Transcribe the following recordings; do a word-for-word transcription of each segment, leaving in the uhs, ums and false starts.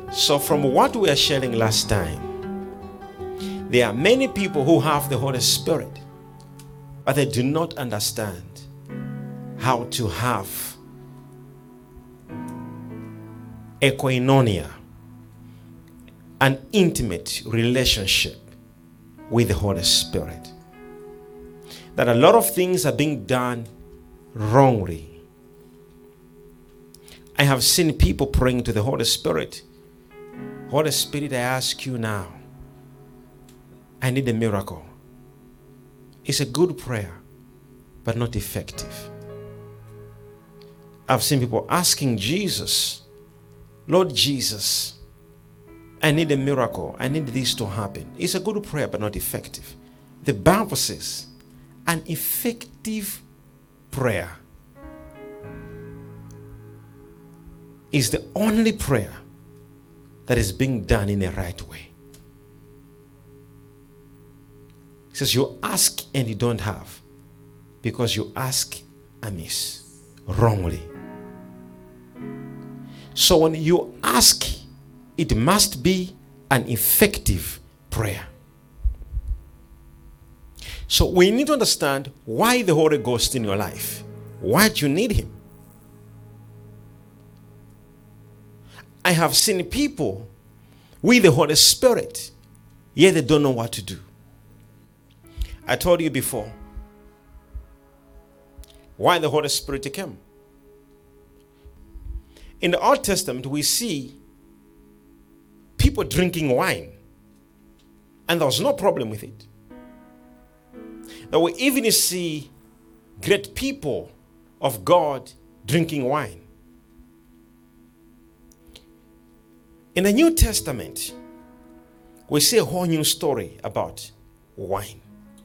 So from what we are sharing last time, there are many people who have the Holy Spirit, but they do not understand how to have a koinonia, an intimate relationship with the Holy Spirit. That a lot of things are being done wrongly. I have seen people praying to the Holy Spirit. Holy Spirit, I ask you now, I need a miracle. It's a good prayer, but not effective. I've seen people asking Jesus, Lord Jesus, I need a miracle. I need this to happen. It's a good prayer, but not effective. The Bible says, an effective prayer is the only prayer that is being done in the right way. It says you ask and you don't have because you ask amiss, wrongly. So when you ask, it must be an effective prayer. So we need to understand why the Holy Ghost in your life. Why do you need him? I have seen people with the Holy Spirit, yet they don't know what to do. I told you before why the Holy Spirit came. In the Old Testament, we see people drinking wine, and there was no problem with it. Now we even see great people of God drinking wine. In the New Testament, we see a whole new story about wine.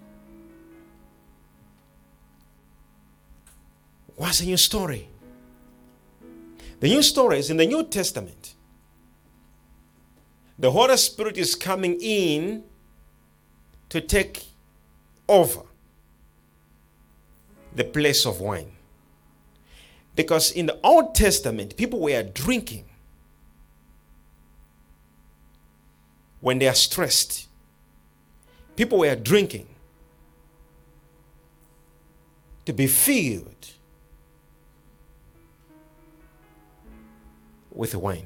What's the new story? The new story is in the New Testament. The Holy Spirit is coming in to take over the place of wine. Because in the Old Testament, people were drinking when they are stressed. People were drinking to be filled with wine.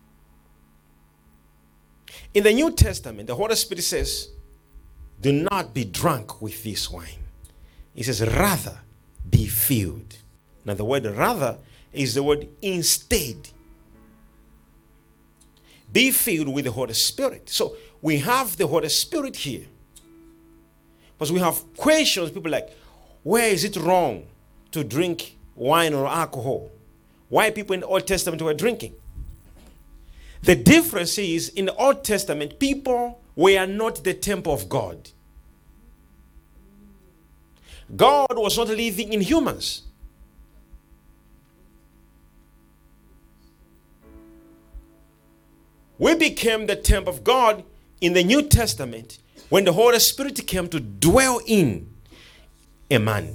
In the New Testament, the Holy Spirit says, do not be drunk with this wine. He says, rather be filled. Now the word rather is the word instead. Be filled with the Holy Spirit. So we have the Holy Spirit here. Because we have questions, people like, where is it wrong to drink wine or alcohol? Why people in the Old Testament were drinking? The difference is, in the Old Testament, people were not the temple of God. God was not living in humans. We became the temple of God in the New Testament when the Holy Spirit came to dwell in a man.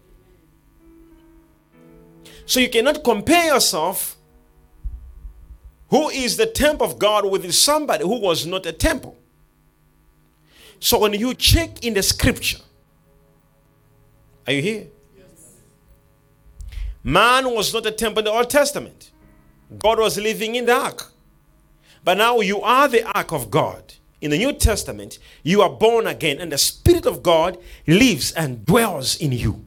So you cannot compare yourself who is the temple of God with somebody who was not a temple. So when you check in the scripture, are you here? Yes. Man was not a temple in the Old Testament. God was living in the ark. But now you are the ark of God. In the New Testament, you are born again and the Spirit of God lives and dwells in you.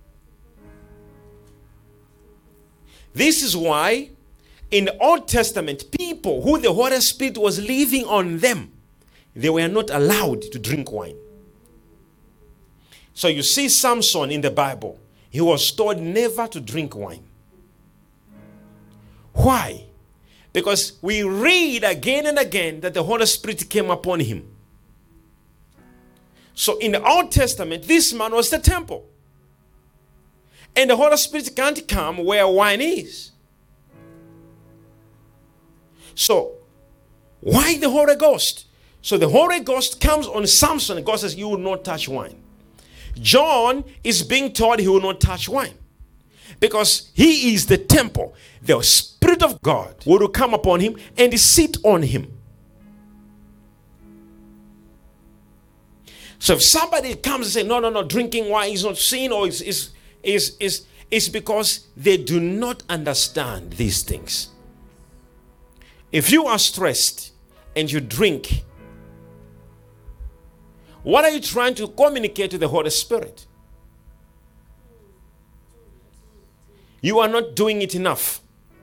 This is why in the Old Testament, people who the Holy Spirit was living on them, they were not allowed to drink wine. So you see Samson in the Bible, he was told never to drink wine. Why? Because we read again and again that the Holy Spirit came upon him. So in the Old Testament, this man was the temple. And the Holy Spirit can't come where wine is. So, why the Holy Ghost? So the Holy Ghost comes on Samson. God says, you will not touch wine. John is being told he will not touch wine. Because he is the temple. The Spirit of God will come upon him and sit on him. So if somebody comes and says, no, no, no, drinking wine is not sin, or is is is is is because they do not understand these things. If you are stressed and you drink, what are you trying to communicate to the Holy Spirit? You are not doing it enough.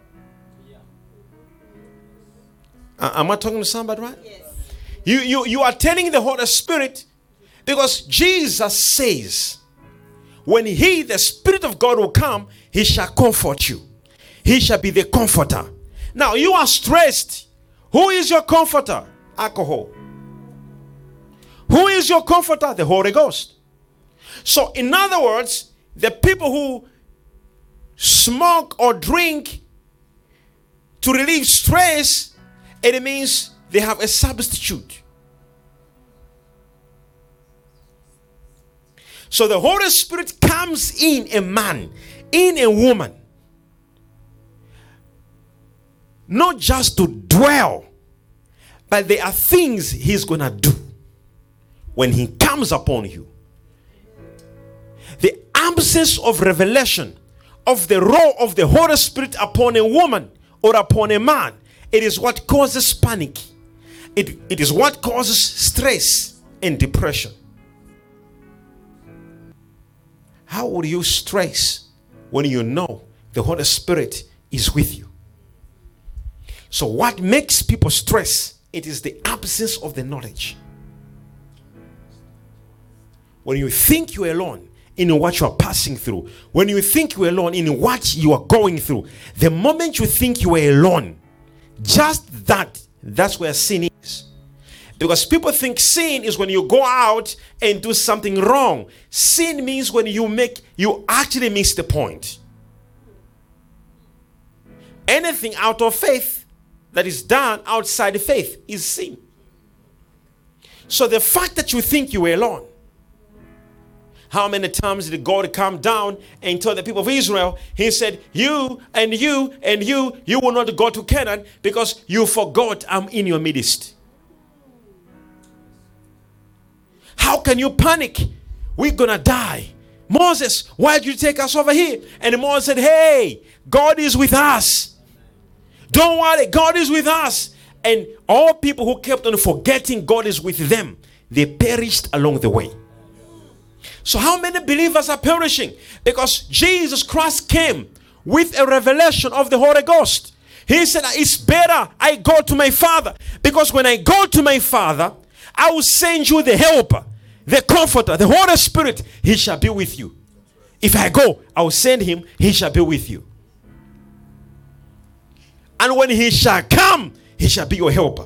Uh, am I talking to somebody, right? Yes. You, you, you are telling the Holy Spirit, because Jesus says, when he, the Spirit of God, will come, he shall comfort you. He shall be the comforter. Now, you are stressed. Who is your comforter? Alcohol. Who is your comforter? The Holy Ghost. So, in other words, the people who smoke or drink to relieve stress, it means they have a substitute. So the Holy Spirit comes in a man, in a woman, not just to dwell, but there are things he's going to do when he comes upon you. The absence of revelation of the role of the Holy Spirit upon a woman or upon a man, it is what causes panic. It, it is what causes stress and depression. How will you stress when you know the Holy Spirit is with you? So what makes people stress? It is the absence of the knowledge. When you think you're alone in what you are passing through, when you think you're alone in what you are going through, the moment you think you are alone, just that, that's where sin is. Because people think sin is when you go out and do something wrong. Sin means when you make, you actually miss the point. Anything out of faith that is done outside the faith is sin. So the fact that you think you are alone, how many times did God come down and tell the people of Israel, he said, you and you and you, you will not go to Canaan because you forgot I'm in your midst. How can you panic? We're going to die. Moses, why did you take us over here? And Moses said, hey, God is with us. Don't worry, God is with us. And all people who kept on forgetting God is with them, they perished along the way. So how many believers are perishing? Because Jesus Christ came with a revelation of the Holy Ghost. He said, it's better I go to my Father. Because when I go to my Father, I will send you the helper, the comforter, the Holy Spirit. He shall be with you. If I go, I will send him. He shall be with you. And when he shall come, he shall be your helper.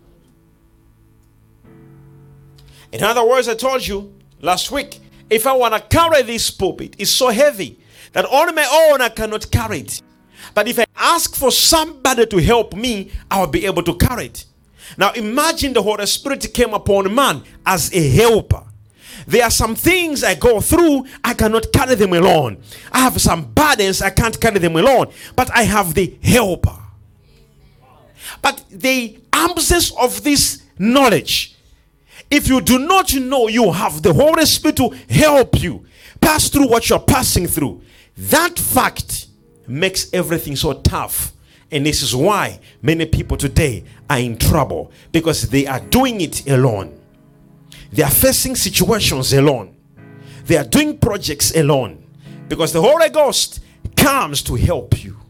In other words, I told you last week, if I want to carry this pulpit, it's so heavy that on my own I cannot carry it. But if I ask for somebody to help me, I'll be able to carry it. Now imagine the Holy Spirit came upon man as a helper. There are some things I go through, I cannot carry them alone. I have some burdens, I can't carry them alone. But I have the helper. But the absence of this knowledge, if you do not know you have the Holy Spirit to help you pass through what you're passing through, that fact makes everything so tough. And this is why many people today are in trouble, because they are doing it alone. They are facing situations alone. They are doing projects alone, because the Holy Ghost comes to help you.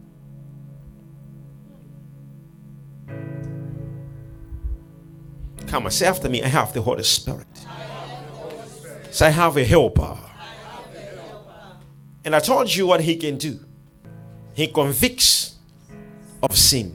Come on, say after me, I have the Holy Spirit. Say, I have a helper. And I told you what he can do. He convicts of sin.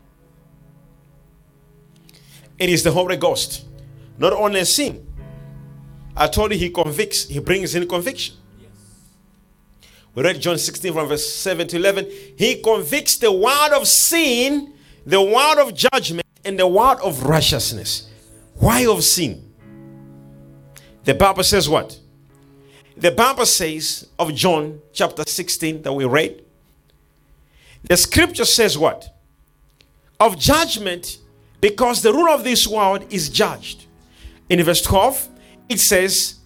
It is the Holy Ghost. Not only sin. I told you he convicts. He brings in conviction. We read John sixteen from verse seven to eleven. He convicts the word of sin, the word of judgment, and the word of righteousness. Why of sin? The Bible says what? The Bible says of John chapter sixteen that we read, the scripture says what? Of judgment, because the ruler of this world is judged. In verse twelve, it says,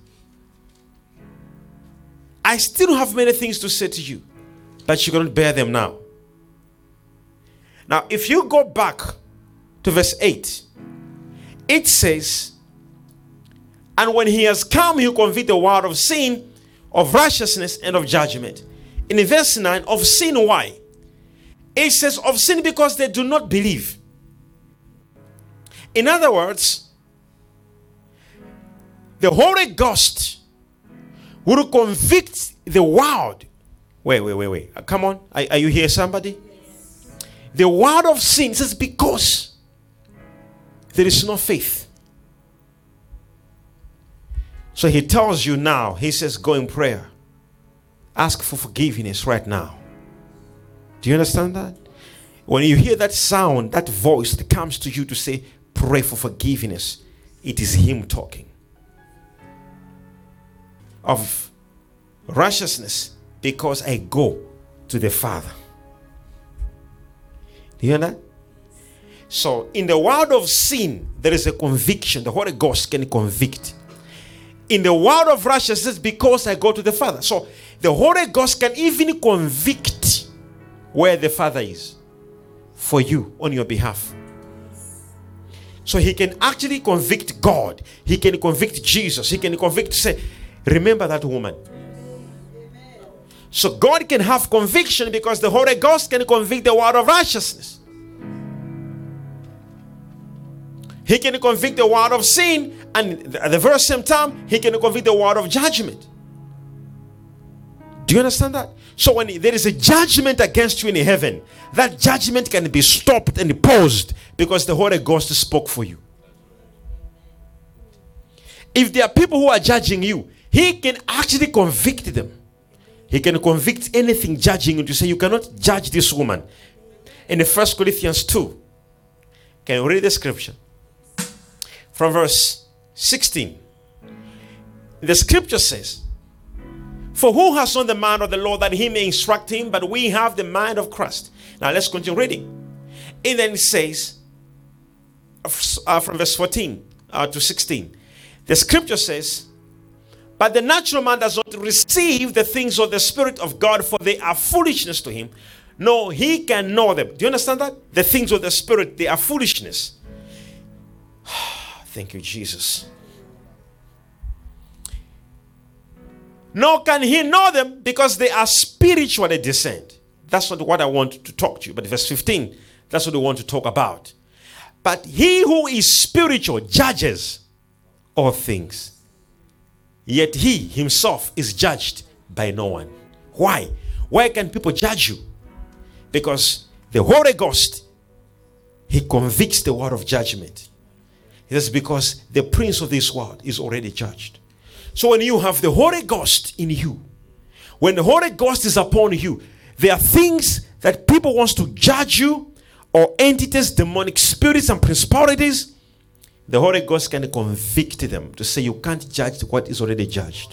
I still have many things to say to you, but you cannot bear them now. Now, if you go back to verse eight, it says, and when he has come, he will convict the world of sin, of righteousness, and of judgment. In verse nine, of sin, why? It says of sin because they do not believe. In other words, the Holy Ghost will convict the world. Wait, wait, wait, wait. Come on. Are, are you here, somebody? Yes. The world of sin says because there is no faith. So he tells you now, he says, go in prayer. Ask for forgiveness right now. Do you understand that? When you hear that sound, that voice that comes to you to say, pray for forgiveness, it is him talking. Of righteousness, because I go to the Father. Do you hear that? So, in the world of sin, there is a conviction. The Holy Ghost can convict. In the world of righteousness, because I go to the Father. So, the Holy Ghost can even convict where the Father is for you on your behalf. So, he can actually convict God. He can convict Jesus. He can convict, say, remember that woman. So, God can have conviction because the Holy Ghost can convict the world of righteousness. He can convict the world of sin, and at the very same time, he can convict the world of judgment. Do you understand that? So when there is a judgment against you in heaven, that judgment can be stopped and paused because the Holy Ghost spoke for you. If there are people who are judging you, he can actually convict them. He can convict anything judging you to say, you cannot judge this woman. In the First Corinthians two, can you read the scripture? From verse sixteen. The scripture says, for who has known the mind of the Lord that he may instruct him? But we have the mind of Christ. Now let's continue reading. And then it says, uh, from verse fourteen uh, to sixteen, the scripture says, but the natural man does not receive the things of the Spirit of God, for they are foolishness to him. No, he can know them. Do you understand that? The things of the Spirit, they are foolishness. Thank you, Jesus. Nor can he know them because they are spiritually discerned. That's not what I want to talk to you. But verse fifteen, that's what we want to talk about. But he who is spiritual judges all things. Yet he himself is judged by no one. Why? Why can people judge you? Because the Holy Ghost, he convicts the world of judgment. That's because the prince of this world is already judged. So when you have the Holy Ghost in you, when the Holy Ghost is upon you, there are things that people want to judge you, or entities, demonic spirits and principalities. The Holy Ghost can convict them to say you can't judge what is already judged.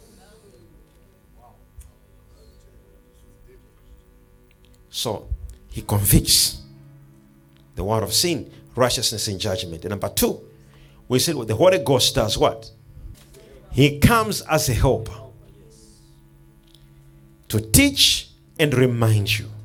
So he convicts the world of sin, righteousness, and judgment. And number two, we said what the Holy Ghost does what? He comes as a helper to teach and remind you.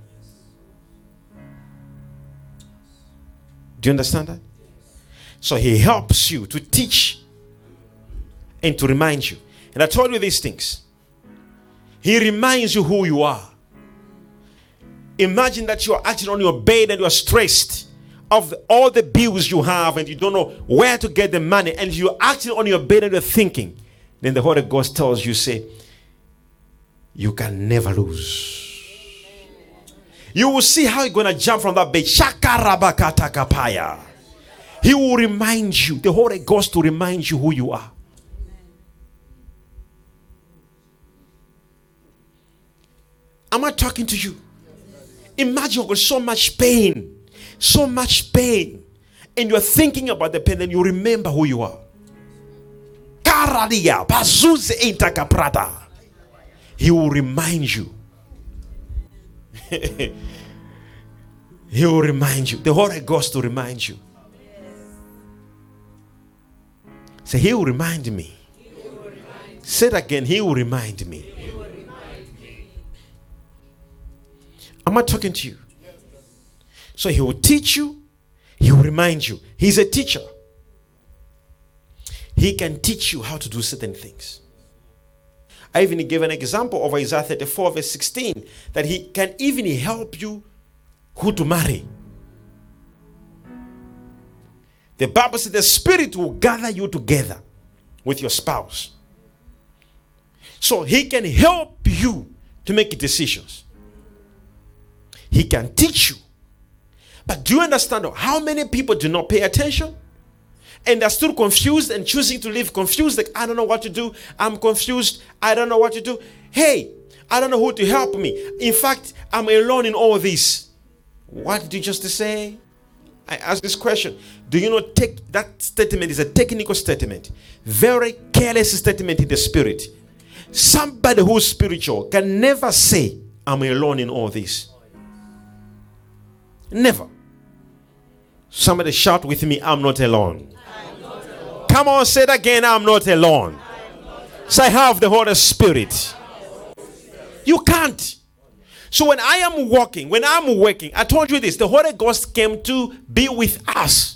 Do you understand that? So he helps you to teach and to remind you. And I told you these things. He reminds you who you are. Imagine that you are actually on your bed and you are stressed of all the bills you have and you don't know where to get the money, and you're actually on your bed and you're thinking. Then the Holy Ghost tells you, say, you can never lose. You will see how you're going to jump from that bed. Shakarabakatakapaya. He will remind you, the Holy Ghost will remind you who you are. Am I talking to you? Imagine with so much pain, so much pain, and you're thinking about the pain, and you remember who you are. Karadia, Bazuze Intakaprata. He will remind you. He will remind you. The Holy Ghost will remind you. Say, He will remind me. Will remind Say it again. He will remind me. He will remind me. Am I talking to you? So He will teach you. He will remind you. He's a teacher. He can teach you how to do certain things. I even gave an example of Isaiah thirty-four verse sixteen, that He can even help you who to marry. The Bible says the Spirit will gather you together with your spouse. So He can help you to make decisions. He can teach you. But do you understand how many people do not pay attention? And they're still confused and choosing to live confused. Like, I don't know what to do. I'm confused. I don't know what to do. Hey, I don't know who to help me. In fact, I'm alone in all this. What did you just say? I ask this question. Do you know take that statement is a technical statement? Very careless statement in the spirit. Somebody who's spiritual can never say, I'm alone in all this. Never. Somebody shout with me, I'm not alone. Come on, say it again. I'm not alone. Say, I have the Holy Spirit. You can't. So when I am walking, when I'm working, I told you this, the Holy Ghost came to be with us.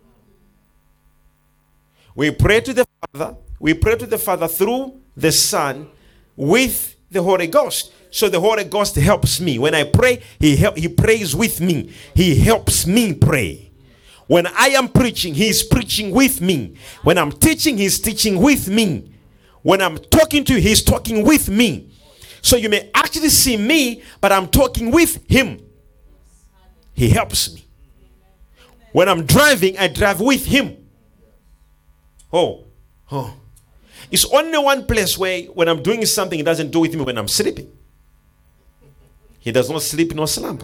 We pray to the Father. We pray to the Father through the Son with the Holy Ghost. So the Holy Ghost helps me. When I pray, He help, He prays with me. He helps me pray. When I am preaching, He is preaching with me. When I'm teaching, He's teaching with me. When I'm talking to you, He's talking with me. So you may actually see me, but I'm talking with Him. He helps me. When I'm driving, I drive with Him. Oh, oh. It's only one place where when I'm doing something, He doesn't do with me when I'm sleeping. He does not sleep nor slumber.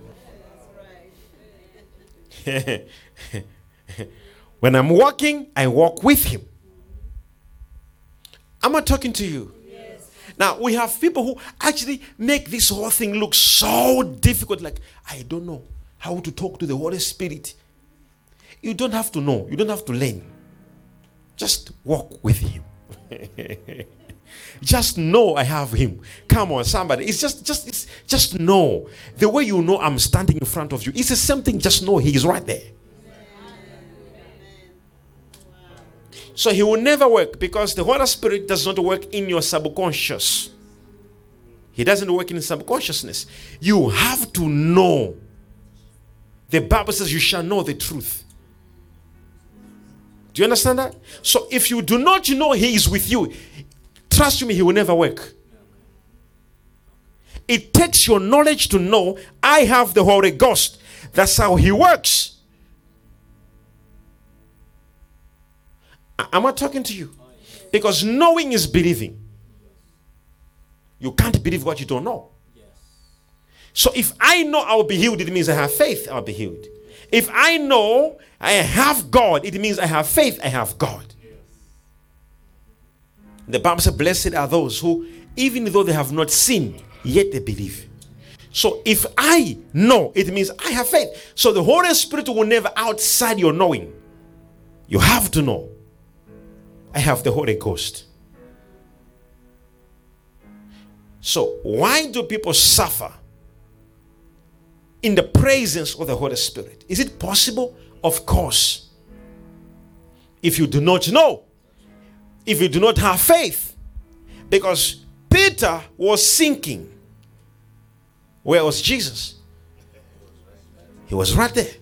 When I'm walking, I walk with Him. Am I talking to you? Yes. Now, we have people who actually make this whole thing look so difficult. Like, I don't know how to talk to the Holy Spirit. You don't have to know. You don't have to learn. Just walk with Him. Just know I have Him. Come on, somebody. It's just, just, it's just know. The way you know I'm standing in front of you, it's the same thing. Just know He is right there. So He will never work because the Holy Spirit does not work in your subconscious. He doesn't work in subconsciousness. You have to know. The Bible says you shall know the truth. Do you understand that? So if you do not know He is with you, trust me, He will never work. It takes your knowledge to know I have the Holy Ghost. That's how He works. Am I talking to you? Because knowing is believing. You can't believe what you don't know. So if I know I'll be healed, it means I have faith, I'll be healed. If I know I have God, it means I have faith, I have God. The Bible says, blessed are those who, even though they have not seen, yet they believe. So if I know, it means I have faith. So the Holy Spirit will never outside your knowing. You have to know. I have the Holy Ghost. So why do people suffer in the presence of the Holy Spirit? Is it possible? Of course. If you do not know, if you do not have faith, because Peter was sinking. Where was Jesus? He was right there.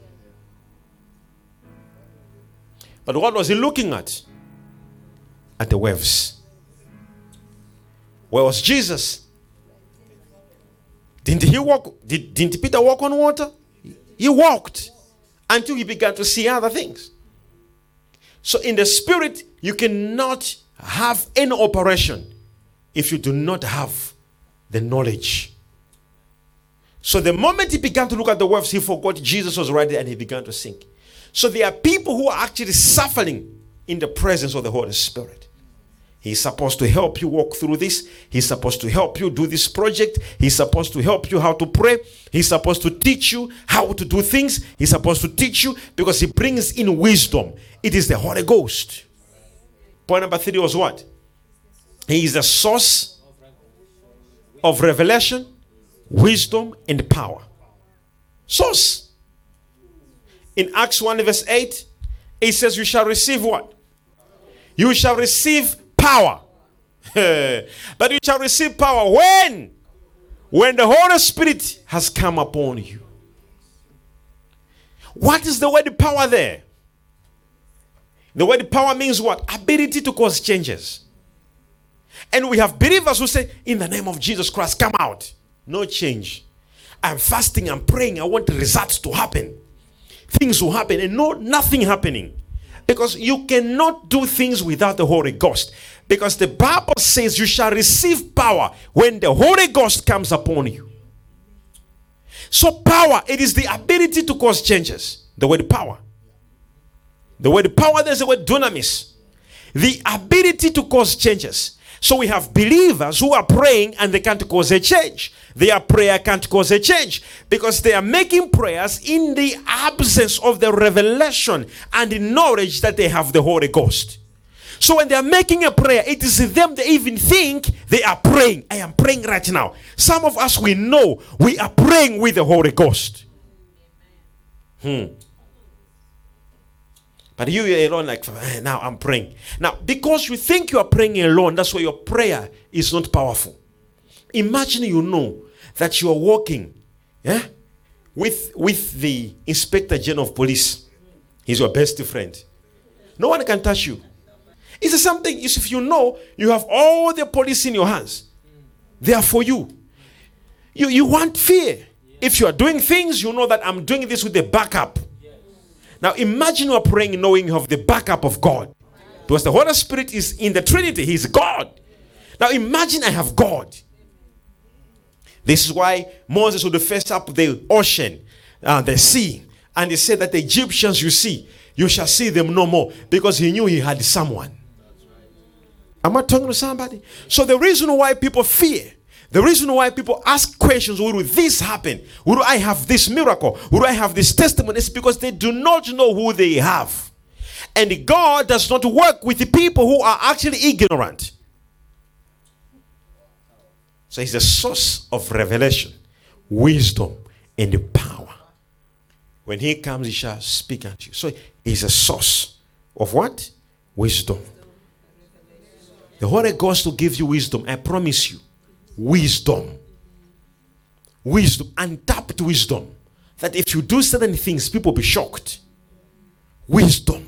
But what was he looking at? At the waves. Where was Jesus? Didn't he walk? Did, didn't Peter walk on water? He walked until he began to see other things. So in the spirit, you cannot have any operation if you do not have the knowledge. So the moment he began to look at the waves, he forgot Jesus was right there and he began to sink. So there are people who are actually suffering in the presence of the Holy Spirit. He's supposed to help you walk through this. He's supposed to help you do this project. He's supposed to help you how to pray. He's supposed to teach you how to do things. He's supposed to teach you because he brings in wisdom. It is the Holy Ghost. Point number three was what? He is the source of revelation, wisdom, and power. Source. In Acts one verse eight, it says you shall receive what? You shall receive power. But you shall receive power when? When the Holy Spirit has come upon you. What is the word power there? The word power means what? Ability to cause changes. And we have believers who say, in the name of Jesus Christ, come out. No change. I'm fasting, I'm praying, I want results to happen. Things will happen and no, nothing happening. Because you cannot do things without the Holy Ghost. Because the Bible says you shall receive power when the Holy Ghost comes upon you. So power, it is the ability to cause changes. The word power. The word power, there's the word dunamis. The ability to cause changes. So we have believers who are praying and they can't cause a change. Their prayer can't cause a change because they are making prayers in the absence of the revelation and the knowledge that they have the Holy Ghost. So when they are making a prayer, it is them they even think they are praying. I am praying right now. Some of us, we know we are praying with the Holy Ghost. Hmm. But you are alone like, now I'm praying. Now, because you think you are praying alone, that's why your prayer is not powerful. Imagine you know that you are walking yeah, with, with the Inspector General of Police. He's your best friend. No one can touch you. It's something, if you know, you have all the police in your hands. They are for you. You, you want fear. If you are doing things, you know that I'm doing this with the backup. Now imagine you are praying knowing you have the backup of God. Because the Holy Spirit is in the Trinity. He's God. Now imagine I have God. This is why Moses would face up the ocean, uh, the sea. And he said that the Egyptians you see, you shall see them no more. Because he knew he had someone. Am I talking to somebody? So the reason why people fear, the reason why people ask questions, will this happen? Will I have this miracle? Will I have this testimony? It's because they do not know who they have. And God does not work with the people who are actually ignorant. So he's a source of revelation, wisdom, and power. When he comes, he shall speak unto you. So he's a source of what? Wisdom. The Holy Ghost will give you wisdom. I promise you. Wisdom. Wisdom. Untapped wisdom. That if you do certain things, people will be shocked. Wisdom.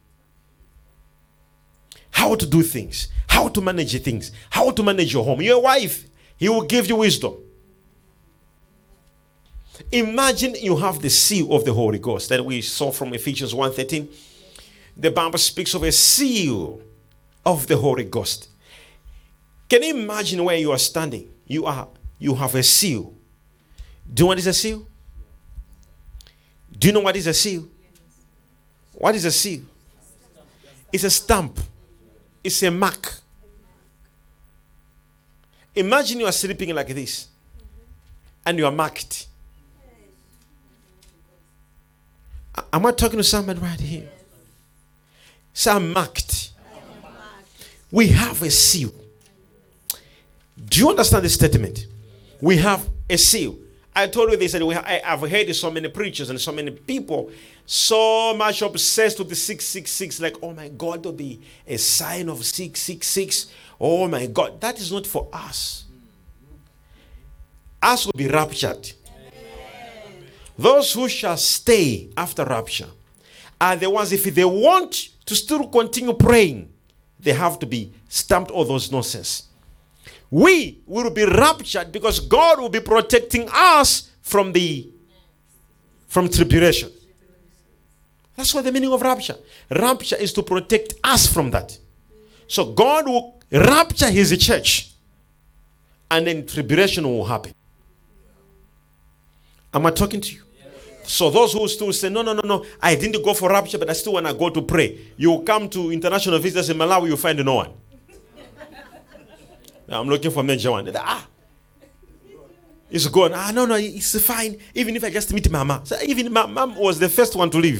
How to do things. How to manage things. How to manage your home. Your wife, he will give you wisdom. Imagine you have the seal of the Holy Ghost that we saw from Ephesians one thirteen. The Bible speaks of a seal of the Holy Ghost. Can you imagine where you are standing? You are, you have a seal. Do you know what is a seal? Do you know what is a seal? What is a seal? It's a stamp. It's a mark. Imagine you are sleeping like this and you are marked. Am I talking to somebody right here? So I'm marked. We have a seal. Do you understand this statement? We have a seal. I told you this, and we have, I, I've heard so many preachers and so many people so much obsessed with the six six six, like, oh my God, there'll be a sign of six six six. Oh my God, that is not for us. Us will be raptured. Those who shall stay after rapture are the ones, if they want to still continue praying, they have to be stamped all those nonsense. We will be raptured because God will be protecting us from the from tribulation. That's what the meaning of rapture. Rapture is to protect us from that. So God will rapture his church and then tribulation will happen. Am I talking to you? So those who still say, no, no, no, no, I didn't go for rapture, but I still want to go to pray. You come to international visitors in Malawi, you find no one. I'm looking for major one. Ah, it's gone. Ah, no, no, it's fine. Even if I just meet Mama. So even my mom was the first one to leave.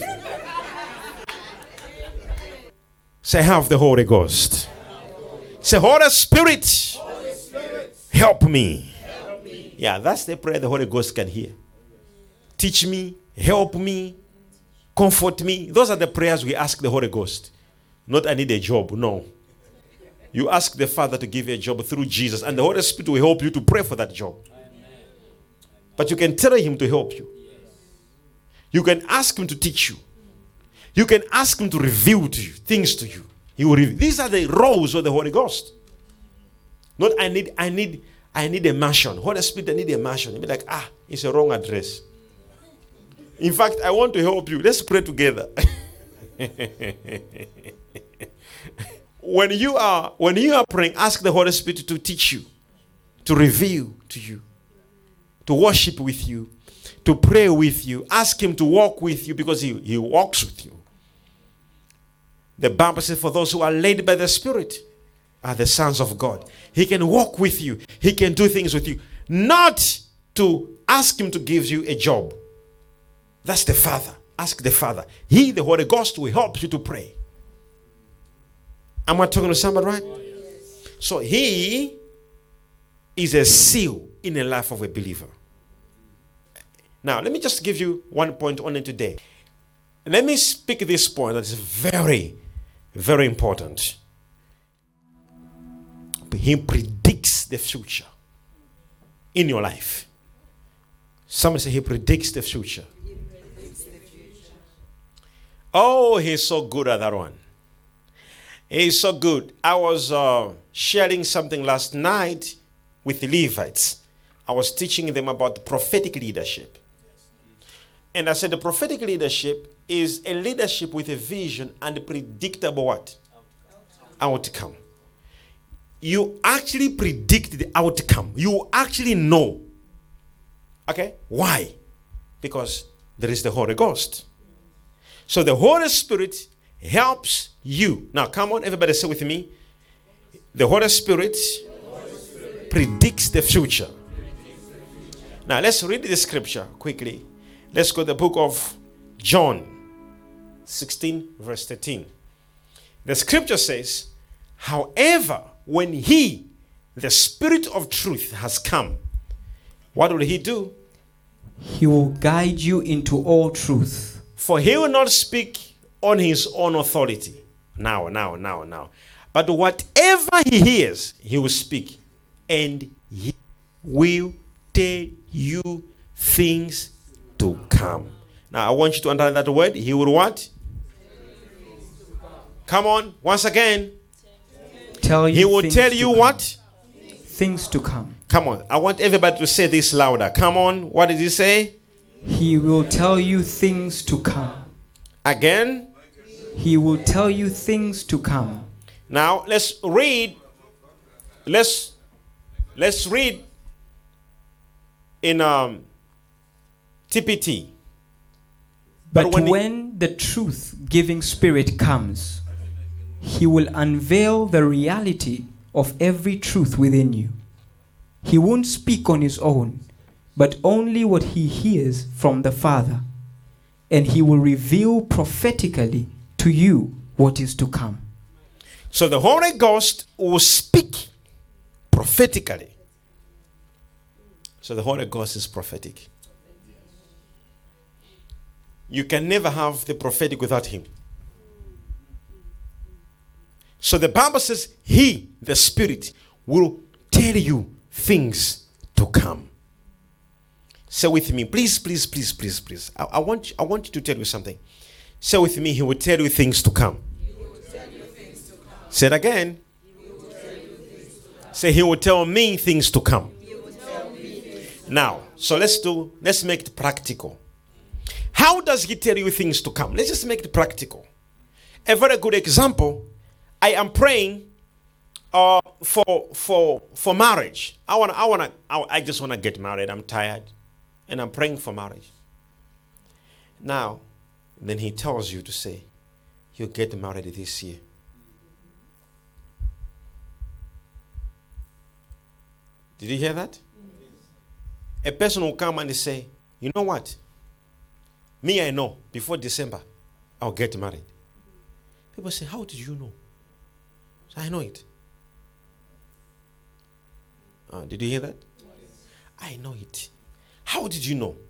Say, have the Holy Ghost. Say, Holy Spirit, Holy Spirit. Help me. Help me. Yeah, that's the prayer the Holy Ghost can hear. Teach me, help me, comfort me. Those are the prayers we ask the Holy Ghost. Not I need a job, no. You ask the Father to give you a job through Jesus, and the Holy Spirit will help you to pray for that job. But you can tell him to help you. You can ask him to teach you. You can ask him to reveal to you things to you. He will reveal. These are the roles of the Holy Ghost. Not I need, I need, I need a mansion. Holy Spirit, I need a mansion. You'll be like, ah, it's a wrong address. In fact, I want to help you. Let's pray together. When you are when you are praying, ask the Holy Spirit to teach you, to reveal to you, to worship with you, to pray with you. Ask him to walk with you because he, he walks with you. The Bible says, for those who are led by the Spirit are the sons of God. He can walk with you. He can do things with you. Not to ask him to give you a job. That's the Father. Ask the Father. He, the Holy Ghost, will help you to pray. Am I talking to somebody, right? So he is a seal in the life of a believer. Now, let me just give you one point only today. Let me speak this point that is very, very important. He predicts the future in your life. Someone say he predicts the future. He predicts the future. Oh, he's so good at that one. He's so good. I was uh, sharing something last night with the Levites. I was teaching them about the prophetic leadership. And I said the prophetic leadership is a leadership with a vision and a predictable what? Outcome. You actually predict the outcome. You actually know. Okay? Why? Because there is the Holy Ghost. So the Holy Spirit helps you. Now, come on, everybody say with me. The Holy Spirit, the Holy Spirit predicts the future. Now, let's read the scripture quickly. Let's go to the book of John sixteen, verse thirteen. The scripture says, however, when he, the Spirit of truth, has come, what will he do? He will guide you into all truth. For he will not speak on his own authority. Now, now, now, now. But whatever he hears, he will speak. And he will tell you things to come. Now, I want you to underline that word. He will what? Come on, once again. Tell you he will tell you come. What? Things to come. Come on, I want everybody to say this louder. Come on, what did he say? He will tell you things to come. Again? He will tell you things to come. Now, let's read. Let's let's read in um, T P T. But, But when, when the truth-giving Spirit comes, he will unveil the reality of every truth within you. He won't speak on his own, but only what he hears from the Father. And he will reveal prophetically to you what is to come. So the Holy Ghost will speak prophetically. So the Holy Ghost is prophetic. You can never have the prophetic without him. So the Bible says he, the Spirit, will tell you things to come. Say with me, please, please, please, please, please. I, I want you, I want you to tell you something. Say with me, he will tell you things to come. Things to come. Say it again. Say he will tell me things to come. Now, so let's do, let's make it practical. How does he tell you things to come? Let's just make it practical. A very good example, I am praying uh, for for for marriage. I want I want to I, I just want to get married. I'm tired, and I'm praying for marriage. Now, then he tells you to say, you get married this year. Did you hear that? A person will come and say, you know what? Me, I know, before December, I'll get married. People say, how did you know? So I know it. Uh, did you hear that? I know it. How did you know?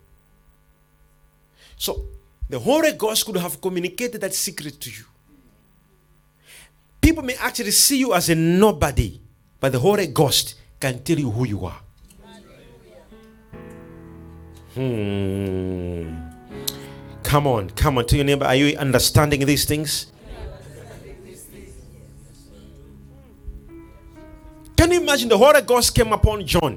So, the Holy Ghost could have communicated that secret to you. People may actually see you as a nobody, but the Holy Ghost can tell you who you are. Hmm. Come on, come on. Tell your neighbor, are you understanding these things? Can you imagine the Holy Ghost came upon John?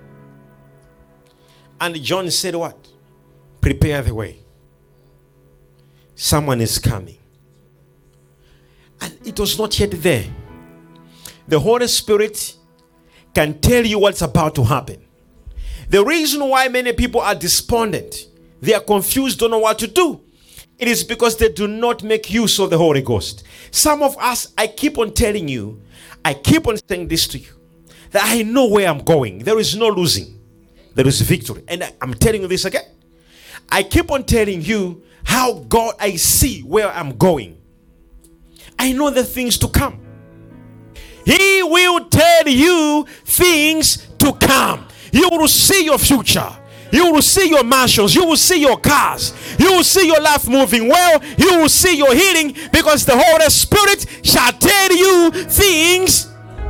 And John said what? Prepare the way. Someone is coming. And it was not yet there. The Holy Spirit can tell you what's about to happen. The reason why many people are despondent, they are confused, don't know what to do, it is because they do not make use of the Holy Ghost. Some of us, I keep on telling you, I keep on saying this to you, that I know where I'm going. There is no losing. There is victory. And I, I'm telling you this again. I keep on telling you how God, I see where I'm going. I know the things to come. He will tell you things to come. You will see your future. You will see your mansions. You will see your cars. You will see your life moving well. You will see your healing, because the Holy Spirit shall tell you things.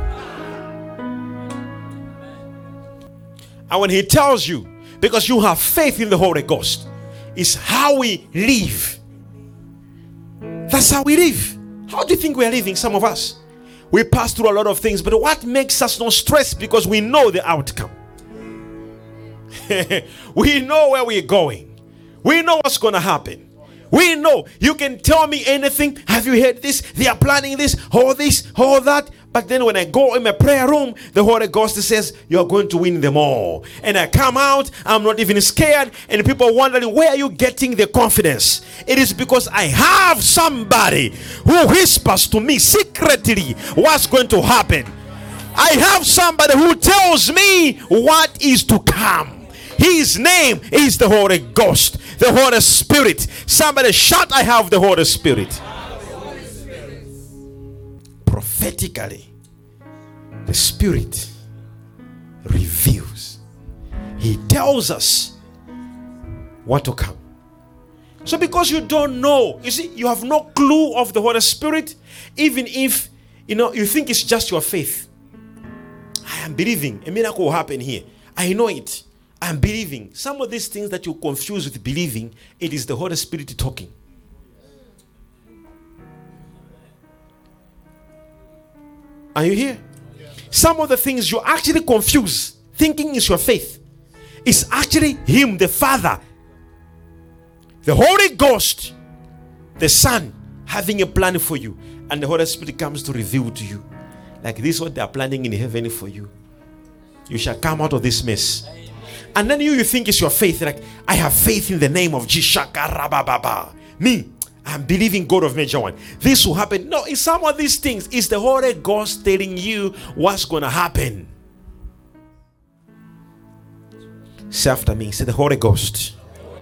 And when he tells you, because you have faith in the Holy Ghost, it's how we live. That's how we live. How do you think we are living, some of us? We pass through a lot of things, but what makes us not stress? Because we know the outcome. We know where we're going. We know what's going to happen. We know. You can tell me anything. Have you heard this? They are planning this, all this, all that. But then when I go in my prayer room, the Holy Ghost says, you're going to win them all. And I come out, I'm not even scared. And people are wondering, where are you getting the confidence? It is because I have somebody who whispers to me secretly what's going to happen. I have somebody who tells me what is to come. His name is the Holy Ghost, the Holy Spirit. Somebody shout, I have the Holy Spirit. Prophetically, the Spirit reveals. He tells us what to come. So because you don't know, you see, you have no clue of the Holy Spirit, even if, you know, you think it's just your faith. I am believing a miracle will happen here. I know it. I'm believing. Some of these things that you confuse with believing, it is the Holy Spirit talking. Are you here? Some of the things you actually confuse, thinking is your faith, is actually Him, the Father, the Holy Ghost, the Son, having a plan for you. And the Holy Spirit comes to reveal to you, like this is what they are planning in heaven for you. You shall come out of this mess. And then you, you think it's your faith. Like, I have faith in the name of Jesus. Me, I'm believing God of Major One. This will happen. No, it's some of these things. It's the Holy Ghost telling you what's going to happen. Say after me. Say, the Holy Ghost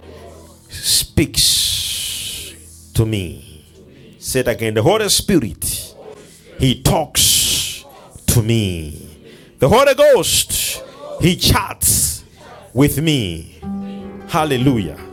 speaks to me. Say it again. The Holy Spirit, He talks to me. The Holy Ghost, He chats with me. Hallelujah.